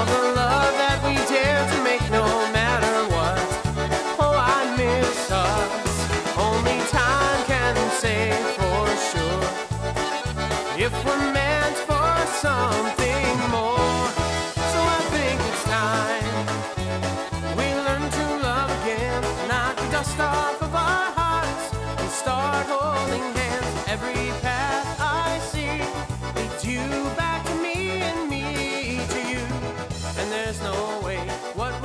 the love that we dare to make no matter what. Oh, I miss us. Only time can say for sure if we're meant for something more. So I think it's time we learn to love again, knock the dust off of our hearts and start holding hands. Every path I see leads you back to me and me to you, and there's no way what